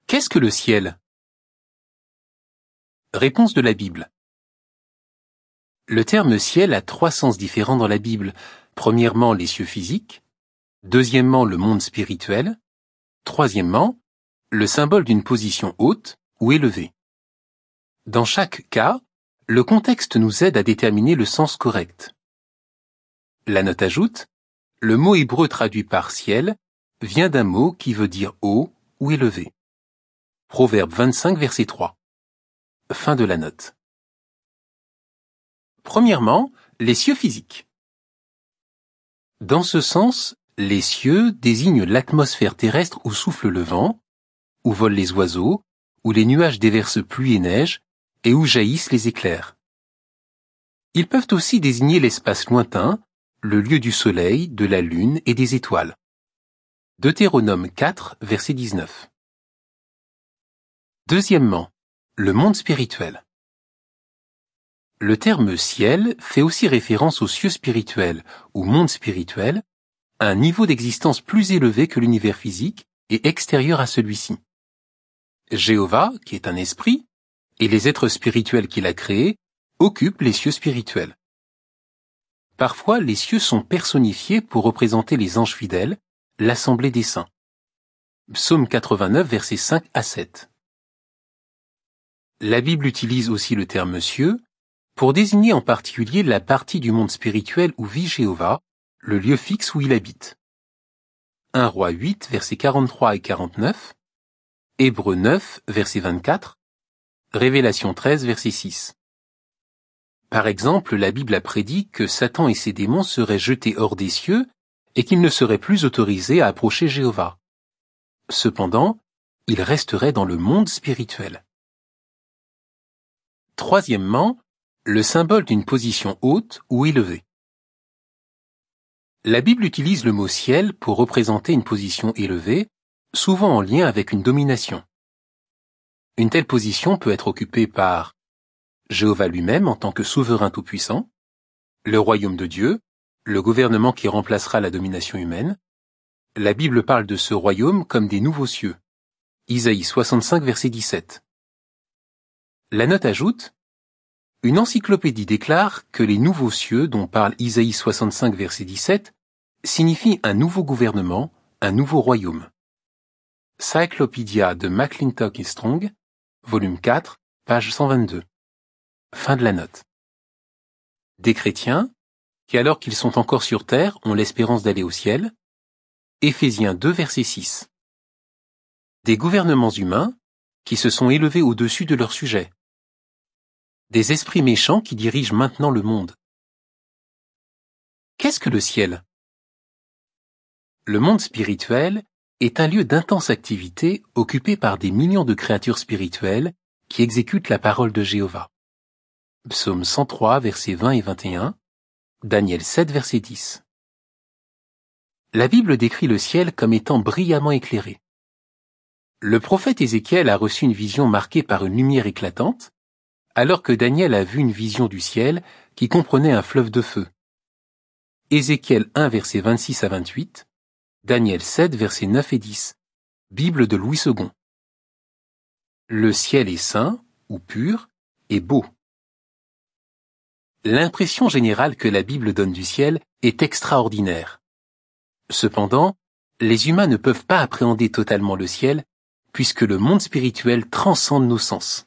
Qu'est-ce que le ciel? Réponse de la Bible. Le terme ciel a 3 sens différents dans la Bible. Premièrement, les cieux physiques. Deuxièmement, le monde spirituel. Troisièmement, le symbole d'une position haute ou élevée. Dans chaque cas, le contexte nous aide à déterminer le sens correct. La note ajoute, le mot hébreu traduit par ciel vient d'un mot qui veut dire haut ou élevé. Proverbe 25, verset 3. Fin de la note. Premièrement, les cieux physiques. Dans ce sens, les cieux désignent l'atmosphère terrestre où souffle le vent, où volent les oiseaux, où les nuages déversent pluie et neige, et où jaillissent les éclairs. Ils peuvent aussi désigner l'espace lointain, le lieu du soleil, de la lune et des étoiles. Deutéronome 4, verset 19. Deuxièmement, le monde spirituel. Le terme ciel fait aussi référence aux cieux spirituels ou monde spirituel, un niveau d'existence plus élevé que l'univers physique et extérieur à celui-ci. Jéhovah, qui est un esprit, et les êtres spirituels qu'il a créés, occupent les cieux spirituels. Parfois, les cieux sont personnifiés pour représenter les anges fidèles, l'assemblée des saints. Psaume 89, versets 5 à 7. La Bible utilise aussi le terme cieux pour désigner en particulier la partie du monde spirituel où vit Jéhovah, le lieu fixe où il habite. 1 Roi 8, versets 43 et 49, Hébreux 9, verset 24, Révélation 13, verset 6. Par exemple, la Bible a prédit que Satan et ses démons seraient jetés hors des cieux et qu'ils ne seraient plus autorisés à approcher Jéhovah. Cependant, ils resteraient dans le monde spirituel. Troisièmement, le symbole d'une position haute ou élevée. La Bible utilise le mot ciel pour représenter une position élevée, souvent en lien avec une domination. Une telle position peut être occupée par Jéhovah lui-même en tant que souverain tout-puissant, le royaume de Dieu, le gouvernement qui remplacera la domination humaine. La Bible parle de ce royaume comme des nouveaux cieux. Isaïe 65, verset 17. La note ajoute, une encyclopédie déclare que les nouveaux cieux dont parle Isaïe 65, verset 17 signifient un nouveau gouvernement, un nouveau royaume. Cyclopédia de McClintock et Strong, volume 4, page 122. Fin de la note. Des chrétiens, qui alors qu'ils sont encore sur terre ont l'espérance d'aller au ciel. Éphésiens 2, verset 6. Des gouvernements humains, qui se sont élevés au-dessus de leur sujet. Des esprits méchants qui dirigent maintenant le monde. Qu'est-ce que le ciel? Le monde spirituel est un lieu d'intense activité occupé par des millions de créatures spirituelles qui exécutent la parole de Jéhovah. Psaume 103, versets 20 et 21, Daniel 7, verset 10. La Bible décrit le ciel comme étant brillamment éclairé. Le prophète Ézéchiel a reçu une vision marquée par une lumière éclatante, alors que Daniel a vu une vision du ciel qui comprenait un fleuve de feu. Ézéchiel 1, versets 26 à 28, Daniel 7, versets 9 et 10, Bible de Louis II. Le ciel est saint, ou pur, et beau. L'impression générale que la Bible donne du ciel est extraordinaire. Cependant, les humains ne peuvent pas appréhender totalement le ciel, puisque le monde spirituel transcende nos sens.